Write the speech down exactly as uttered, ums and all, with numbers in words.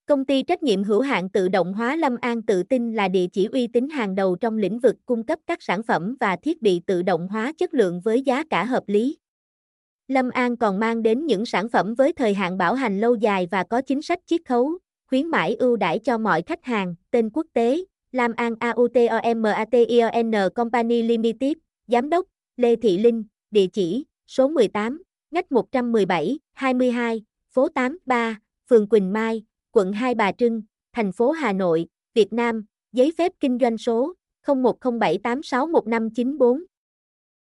Công ty trách nhiệm hữu hạn tự động hóa Lâm An tự tin là địa chỉ uy tín hàng đầu trong lĩnh vực cung cấp các sản phẩm và thiết bị tự động hóa chất lượng với giá cả hợp lý. Lâm An còn mang đến những sản phẩm với thời hạn bảo hành lâu dài và có chính sách chiết khấu, khuyến mãi ưu đãi cho mọi khách hàng. Tên quốc tế: Lam An Automation Company Limited. Giám đốc: Lê Thị Linh. Địa chỉ: số mười tám, ngách một trăm mười bảy, hai mươi hai, phố tám, ba, phường Quỳnh Mai, quận Hai Bà Trưng, thành phố Hà Nội, Việt Nam. Giấy phép kinh doanh số không một không bảy tám sáu một năm chín bốn.